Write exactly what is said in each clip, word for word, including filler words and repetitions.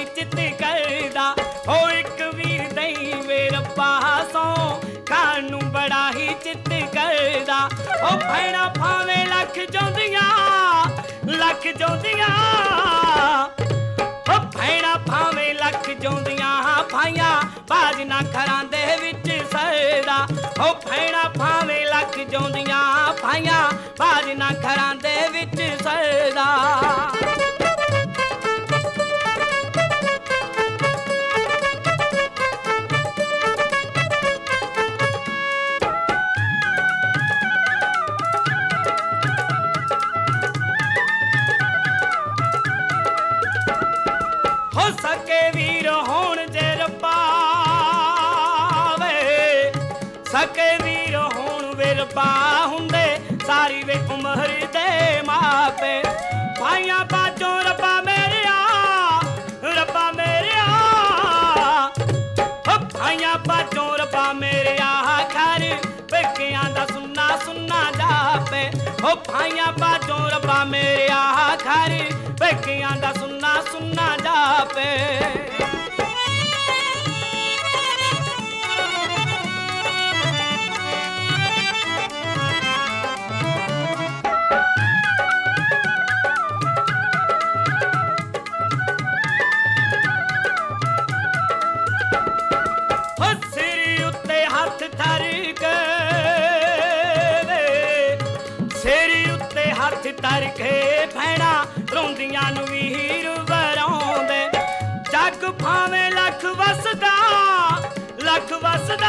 चित करदा हो एक वीर दई वे रब्बा सौ खाण नूं बड़ा ही चित करदा ओ भैणा भावें लख जोंदियां लख जोंदियां ओ भैणा भावें लख जोंदियां भाइयां बाज ना घरां दे विच सरदा ओ भैणा भावें लख जोंदियां भाइयां बाज ना घरां दे विच सरदा सके वीर होण जे रब्बा वे सके वीर होण वे रब्बा हुंदे सारी वे उमर दे मापे भाइयां बाजों रब्बा मेरेया रब्बा मेरेया भाइयां बाजों रब्बा मेरेया घर पेकियां दा सुन्ना सुन्ना जापे ओ भाइयां बाजों रब्बा मेरेया घर पेकियां दा सुन्ना सुन्ना जापे सिर उत्ते हथ धर के सिर उत्ते हथ धर के भैणा रोंदियां नूं वीर वराउंदे जग भावें लख वसदा लख वसदा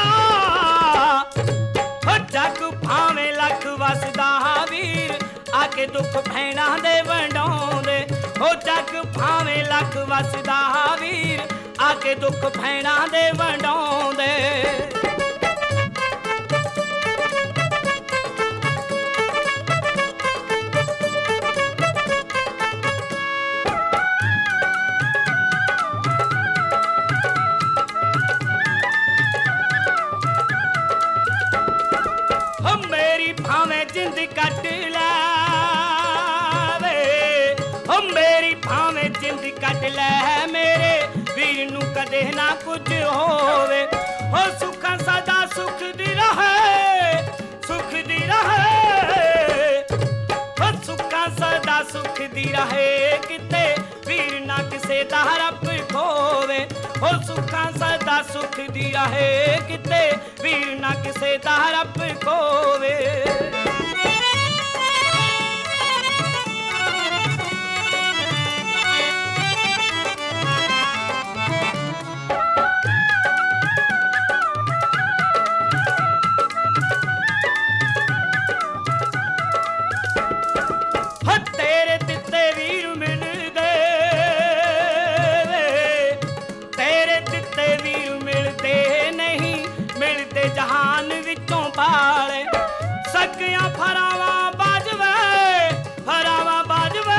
हो जग भावें लख वसदा वीर आके दुख भैणा दे वंडाउंदे हो जग भावें लख वसदा वीर आके दुख भैणा दे वंडाउंदे मेरी भावें जिंद कट लै वे ओ मेरी भावें जिंद कट लै मेरे वीर नूं कदे ना कुछ होवे हो सुख सदा सुख दी रहे सुख दी रहे हो सुख सदा सुख दी रहे किते वीर ना किसे दा रब खोवे हो सुख सदा सुख दी रहे किते वीर ना किसे दा रब खोवे तेरे दिते वीर मिल गए तेरे दिते वीर मिलते नहीं मिलते जहान विचों पाले सकियां फरावा बाजवे फरावा बाजवे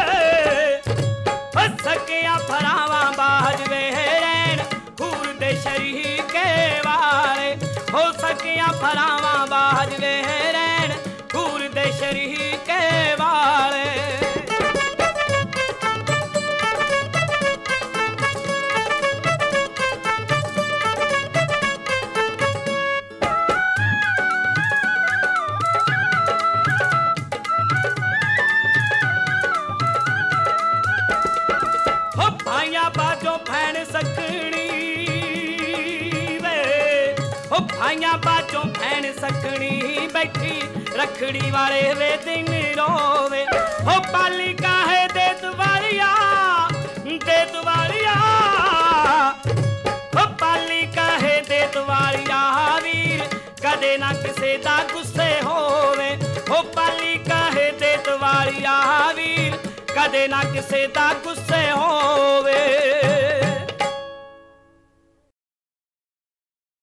सकियां फरावा बाजवे रैन खूर दे शरीके वाले हो सकियां फरावा बाजवे रैन खूर दे शरीके वाले हो भाइयां बाजों भैन सकनी वे हो भाइयां बाजों भैन सकनी बैठी रखड़ी वाले वे दिन रोवे हो पाली काहे दे दुआरिया दे दुआरिया हो पाली काहे दे दुआरिया वीर कदे ना किसे दा गुस्से होवे हो पाली काहे दे दुआरिया वीर कदे ना किसे दा गुस्से होवे